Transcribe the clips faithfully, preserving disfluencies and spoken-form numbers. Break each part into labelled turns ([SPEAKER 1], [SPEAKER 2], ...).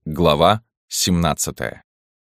[SPEAKER 1] Глава семнадцатая.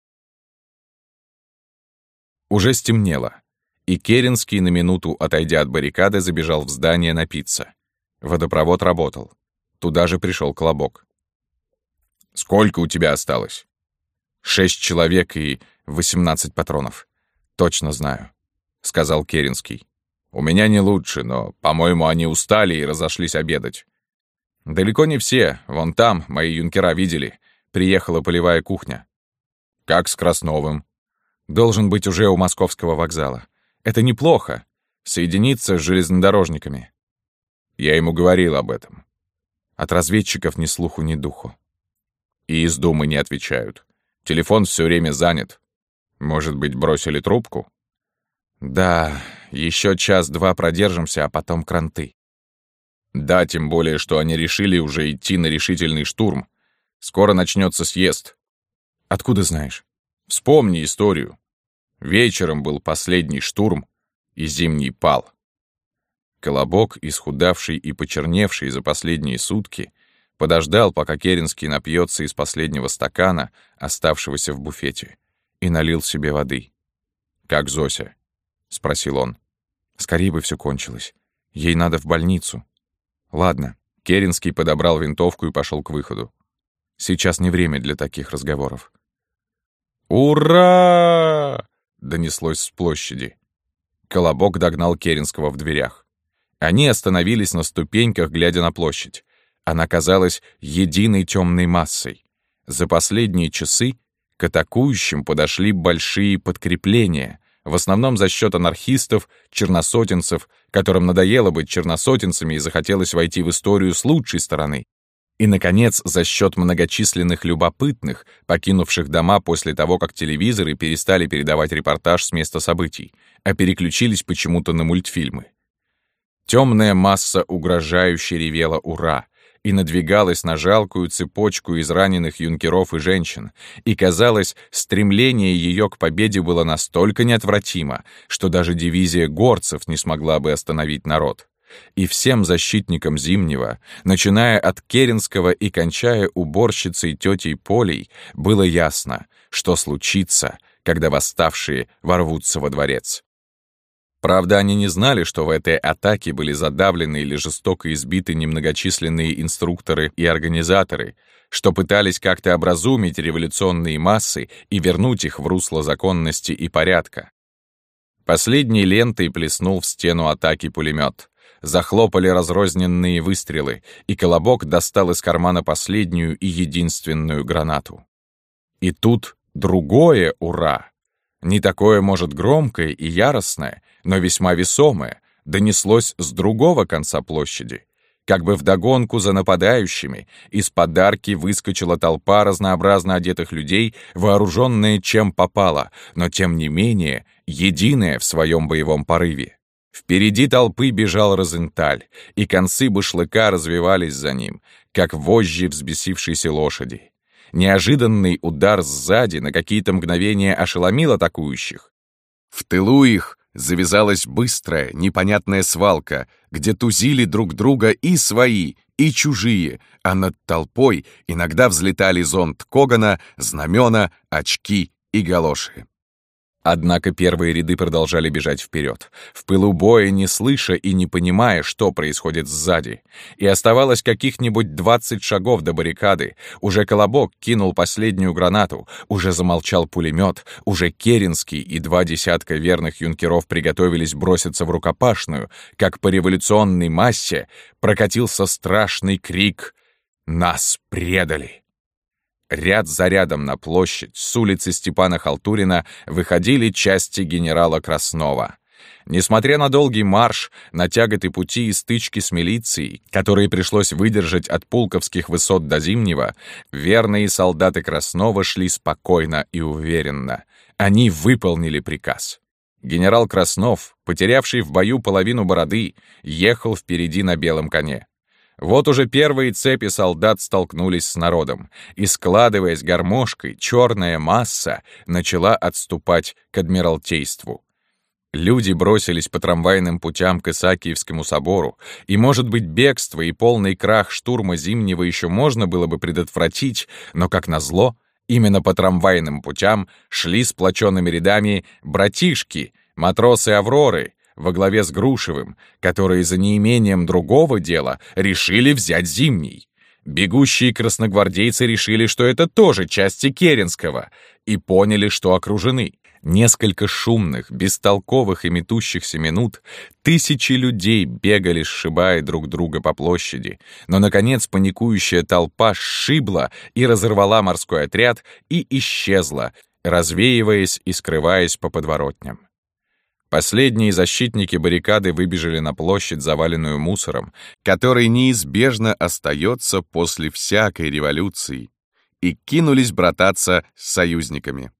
[SPEAKER 1] Уже стемнело, и Керенский, на минуту отойдя от баррикады, забежал в здание напиться. Водопровод работал. Туда же пришел Колобок. «Сколько у тебя осталось?» «Шесть человек и восемнадцать патронов. Точно знаю», — сказал Керенский. «У меня не лучше, но, по-моему, они устали и разошлись обедать». «Далеко не все. Вон там, мои юнкера видели. Приехала полевая кухня». «Как с Красновым?» «Должен быть уже у московского вокзала. Это неплохо. Соединиться с железнодорожниками». «Я ему говорил об этом». От разведчиков ни слуху, ни духу. И из Думы не отвечают. Телефон все время занят. Может быть, бросили трубку? Да, еще час-два продержимся, а потом кранты. Да, тем более, что они решили уже идти на решительный штурм. Скоро начнется съезд. Откуда знаешь? Вспомни историю. Вечером был последний штурм, и Зимний пал. Колобок, исхудавший и почерневший за последние сутки, подождал, пока Керенский напьется из последнего стакана, оставшегося в буфете, и налил себе воды. «Как Зося?» — спросил он. «Скорее бы все кончилось. Ей надо в больницу». «Ладно». Керенский подобрал винтовку и пошел к выходу. Сейчас не время для таких разговоров. «Ура!» — донеслось с площади. Колобок догнал Керенского в дверях. Они остановились на ступеньках, глядя на площадь. Она казалась единой темной массой. За последние часы к атакующим подошли большие подкрепления, в основном за счет анархистов, черносотенцев, которым надоело быть черносотенцами и захотелось войти в историю с лучшей стороны. И, наконец, за счет многочисленных любопытных, покинувших дома после того, как телевизоры перестали передавать репортаж с места событий, а переключились почему-то на мультфильмы. Темная масса угрожающе ревела «Ура!» и надвигалась на жалкую цепочку из раненых юнкеров и женщин, и, казалось, стремление ее к победе было настолько неотвратимо, что даже дивизия горцев не смогла бы остановить народ. И всем защитникам Зимнего, начиная от Керенского и кончая уборщицей тетей Полей, было ясно, что случится, когда восставшие ворвутся во дворец. Правда, они не знали, что в этой атаке были задавлены или жестоко избиты немногочисленные инструкторы и организаторы, что пытались как-то образумить революционные массы и вернуть их в русло законности и порядка. Последней лентой плеснул в стену атаки пулемет. Захлопали разрозненные выстрелы, и Колобок достал из кармана последнюю и единственную гранату. И тут другое «Ура!», не такое, может, громкое и яростное, но весьма весомое, донеслось с другого конца площади. Как бы вдогонку за нападающими, из подарки выскочила толпа разнообразно одетых людей, вооруженная чем попало, но тем не менее единая в своем боевом порыве. Впереди толпы бежал Розенталь, и концы башлыка развивались за ним, как вожжи взбесившейся лошади. Неожиданный удар сзади на какие-то мгновения ошеломил атакующих. В тылу их завязалась быстрая, непонятная свалка, где тузили друг друга и свои, и чужие, а над толпой иногда взлетали зонт Когана, знамена, очки и галоши. Однако первые ряды продолжали бежать вперед, в пылу боя не слыша и не понимая, что происходит сзади. И оставалось каких-нибудь двадцать шагов до баррикады. Уже Колобок кинул последнюю гранату, уже замолчал пулемет, уже Керенский и два десятка верных юнкеров приготовились броситься в рукопашную, как по революционной массе прокатился страшный крик «Нас предали!». Ряд за рядом на площадь с улицы Степана Халтурина выходили части генерала Краснова. Несмотря на долгий марш, на тяготы пути и стычки с милицией, которые пришлось выдержать от Пулковских высот до Зимнего, верные солдаты Краснова шли спокойно и уверенно. Они выполнили приказ. Генерал Краснов, потерявший в бою половину бороды, ехал впереди на белом коне. Вот уже первые цепи солдат столкнулись с народом, и, складываясь гармошкой, черная масса начала отступать к Адмиралтейству. Люди бросились по трамвайным путям к Исаакиевскому собору, и, может быть, бегство и полный крах штурма Зимнего еще можно было бы предотвратить, но, как назло, именно по трамвайным путям шли сплоченными рядами братишки, матросы Авроры, во главе с Грушевым, которые за неимением другого дела решили взять Зимний. Бегущие красногвардейцы решили, что это тоже части Керенского, и поняли, что окружены. Несколько шумных, бестолковых и метущихся минут тысячи людей бегали, сшибая друг друга по площади, но, наконец, паникующая толпа сшибла и разорвала морской отряд и исчезла, развеиваясь и скрываясь по подворотням. Последние защитники баррикады выбежали на площадь, заваленную мусором, который неизбежно остается после всякой революции, и кинулись брататься с союзниками.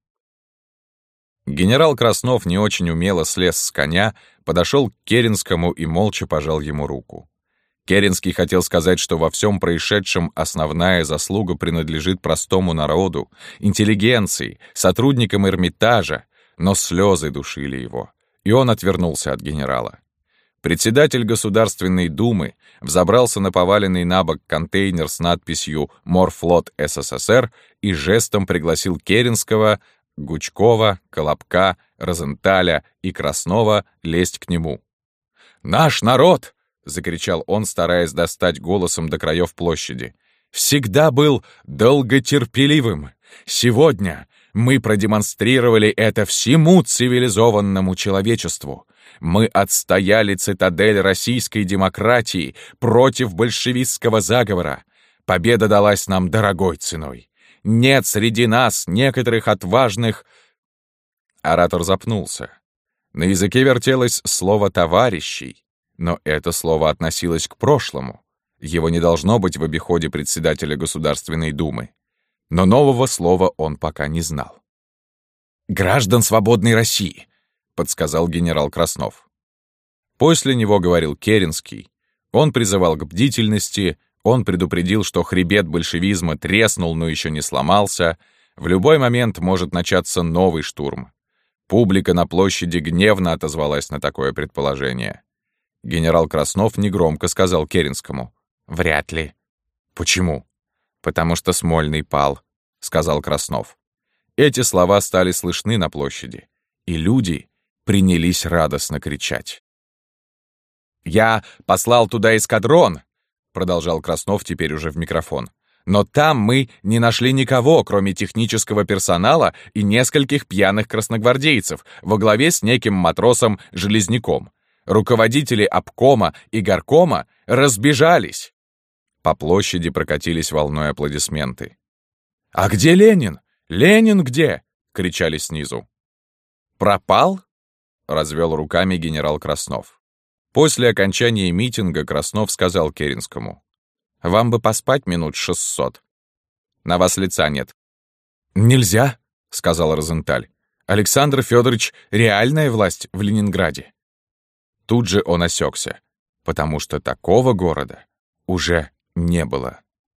[SPEAKER 1] Генерал Краснов не очень умело слез с коня, подошел к Керенскому и молча пожал ему руку. Керенский хотел сказать, что во всем происшедшем основная заслуга принадлежит простому народу, интеллигенции, сотрудникам Эрмитажа, но слезы душили его, и он отвернулся от генерала. Председатель Государственной Думы взобрался на поваленный на бок контейнер с надписью «Морфлот СССР» и жестом пригласил Керенского, Гучкова, Колобка, Розенталя и Краснова лезть к нему. «Наш народ!» — закричал он, стараясь достать голосом до краев площади. «Всегда был долготерпеливым. Сегодня мы продемонстрировали это всему цивилизованному человечеству. Мы отстояли цитадель российской демократии против большевистского заговора. Победа далась нам дорогой ценой. Нет среди нас некоторых отважных...» Оратор запнулся. На языке вертелось слово «товарищей», но это слово относилось к прошлому. Его не должно быть в обиходе председателя Государственной Думы. Но нового слова он пока не знал. «Граждан свободной России», — подсказал генерал Краснов. После него говорил Керенский. Он призывал к бдительности. Он предупредил, что хребет большевизма треснул, но еще не сломался. В любой момент может начаться новый штурм. Публика на площади гневно отозвалась на такое предположение. Генерал Краснов негромко сказал Керенскому: «Вряд ли». «Почему?» «Потому что Смольный пал», — сказал Краснов. Эти слова стали слышны на площади, и люди принялись радостно кричать. «Я послал туда эскадрон», — продолжал Краснов теперь уже в микрофон. «Но там мы не нашли никого, кроме технического персонала и нескольких пьяных красногвардейцев во главе с неким матросом Железняком. Руководители обкома и горкома разбежались». По площади прокатились волной аплодисменты. «А где Ленин? Ленин где?» — кричали снизу. «Пропал?» — развел руками генерал Краснов. После окончания митинга Краснов сказал Керенскому: «Вам бы поспать минут шестьсот. На вас лица нет». «Нельзя», — сказал Розенталь. «Александр Федорович — реальная власть в Ленинграде». Тут же он осекся, потому что такого города уже не было.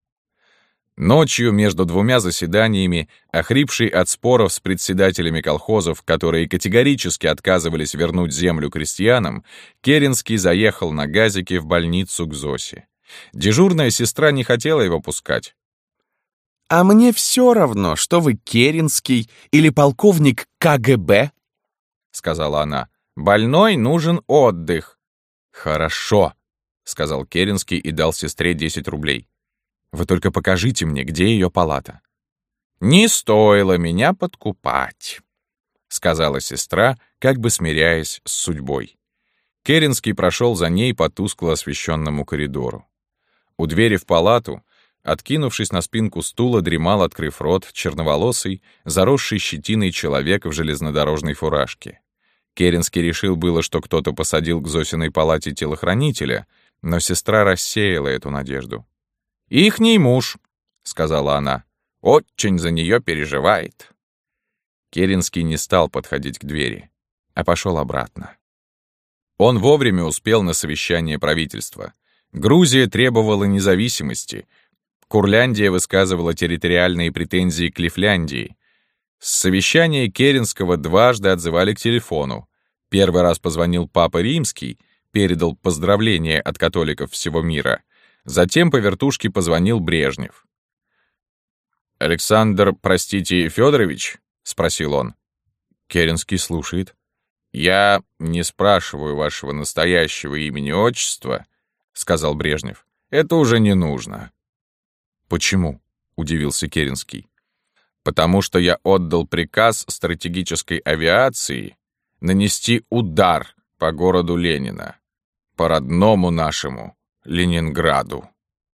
[SPEAKER 1] Ночью между двумя заседаниями, охрипший от споров с председателями колхозов, которые категорически отказывались вернуть землю крестьянам, Керенский заехал на газике в больницу к Зосе. Дежурная сестра не хотела его пускать. «А мне все равно, что вы Керенский или полковник ка гэ бэ», — сказала она. «Больной нужен отдых». «Хорошо», — сказал Керенский и дал сестре десять рублей. «Вы только покажите мне, где ее палата». «Не стоило меня подкупать», — сказала сестра, как бы смиряясь с судьбой. Керенский прошел за ней по тускло освещенному коридору. У двери в палату, откинувшись на спинку стула, дремал, открыв рот, черноволосый, заросший щетиной человек в железнодорожной фуражке. Керенский решил было, что кто-то посадил к Зосиной палате телохранителя, но сестра рассеяла эту надежду. «Ихний муж», — сказала она, — «очень за нее переживает». Керенский не стал подходить к двери, а пошел обратно. Он вовремя успел на совещание правительства. Грузия требовала независимости. Курляндия высказывала территориальные претензии к Лифляндии. С совещания Керенского дважды отзывали к телефону. Первый раз позвонил Папа Римский, передал поздравления от католиков всего мира. Затем по вертушке позвонил Брежнев. «Александр, простите, Федорович?» — спросил он. Керенский слушает. «Я не спрашиваю вашего настоящего имени-отчества», — сказал Брежнев. «Это уже не нужно». «Почему?» — удивился Керенский. «Потому что я отдал приказ стратегической авиации нанести удар по городу Ленина, по родному нашему Ленинграду».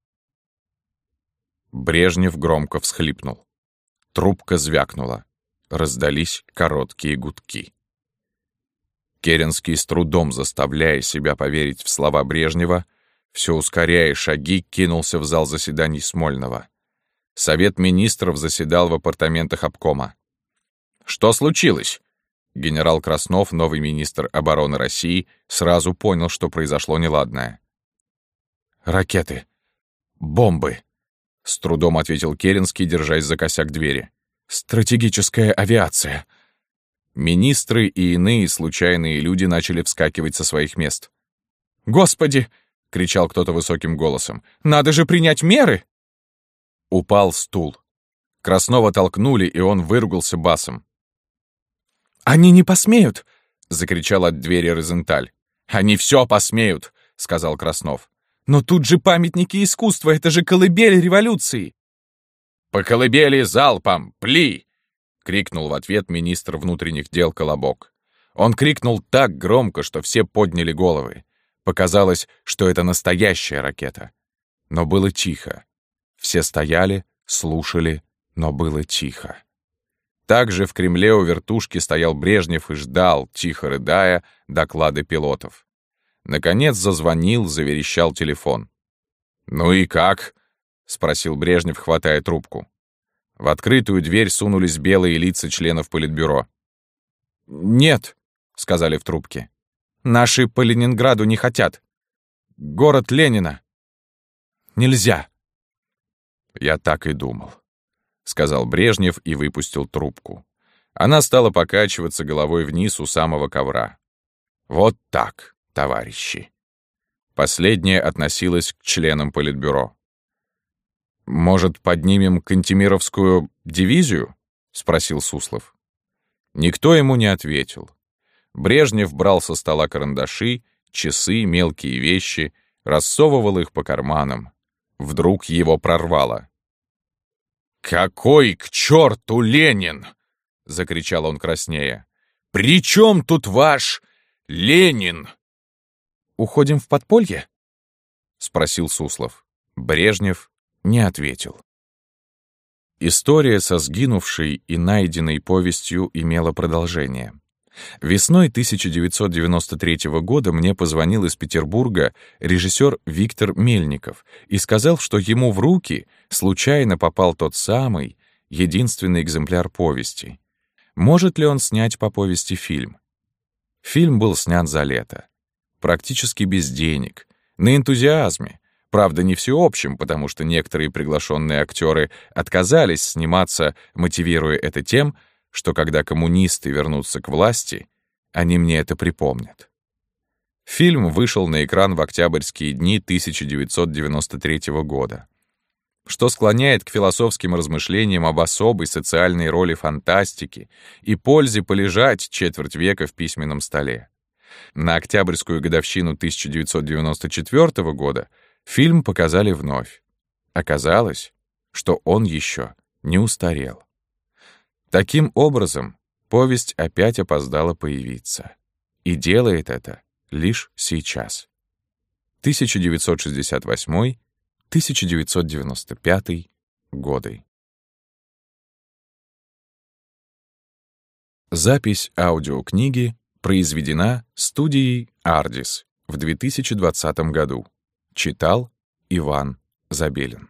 [SPEAKER 1] Брежнев громко всхлипнул. Трубка звякнула. Раздались короткие гудки. Керенский, с трудом заставляя себя поверить в слова Брежнева, все ускоряя шаги, кинулся в зал заседаний Смольного. Совет министров заседал в апартаментах обкома. «Что случилось?» Генерал Краснов, новый министр обороны России, сразу понял, что произошло неладное. «Ракеты! Бомбы!» — с трудом ответил Керенский, держась за косяк двери. «Стратегическая авиация!» Министры и иные случайные люди начали вскакивать со своих мест. «Господи!» — кричал кто-то высоким голосом. «Надо же принять меры!» Упал стул. Краснова толкнули, и он выругался басом. «Они не посмеют!» — закричал от двери Розенталь. «Они все посмеют!» — сказал Краснов. «Но тут же памятники искусства, это же колыбель революции!» «По колыбели залпом! Пли!» — крикнул в ответ министр внутренних дел Колобок. Он крикнул так громко, что все подняли головы. Показалось, что это настоящая ракета. Но было тихо. Все стояли, слушали, но было тихо. Также в Кремле у вертушки стоял Брежнев и ждал, тихо рыдая, доклады пилотов. Наконец зазвонил, заверещал телефон. «Ну и как?» — спросил Брежнев, хватая трубку. В открытую дверь сунулись белые лица членов Политбюро. «Нет», — сказали в трубке. «Наши по Ленинграду не хотят. Город Ленина. Нельзя». «Я так и думал», — сказал Брежнев и выпустил трубку. Она стала покачиваться головой вниз у самого ковра. «Вот так, товарищи». Последняя относилась к членам Политбюро. «Может, поднимем Кантемировскую дивизию?» — спросил Суслов. Никто ему не ответил. Брежнев брал со стола карандаши, часы, мелкие вещи, рассовывал их по карманам. Вдруг его прорвало. «Какой к черту Ленин?» — закричал он краснея. «При чем тут ваш Ленин?» «Уходим в подполье?» — спросил Суслов. Брежнев не ответил. История со сгинувшей и найденной повестью имела продолжение. Весной тысяча девятьсот девяносто третьего года мне позвонил из Петербурга режиссер Виктор Мельников и сказал, что ему в руки случайно попал тот самый, единственный экземпляр повести. Может ли он снять по повести фильм? Фильм был снят за лето. Практически без денег, на энтузиазме. Правда, не всеобщем, потому что некоторые приглашенные актеры отказались сниматься, мотивируя это тем, что когда коммунисты вернутся к власти, они мне это припомнят. Фильм вышел на экран в октябрьские дни тысяча девятьсот девяносто третьего года, что склоняет к философским размышлениям об особой социальной роли фантастики и пользе полежать четверть века в письменном столе. На октябрьскую годовщину тысяча девятьсот девяносто четвёртого года фильм показали вновь. Оказалось, что он еще не устарел. Таким образом, повесть опять опоздала появиться. И делает это лишь сейчас. тысяча девятьсот шестьдесят восьмой — тысяча девятьсот девяносто пятый годы. Запись аудиокниги произведена студией «Ардис» в две тысячи двадцатом году. Читал Иван Забелин.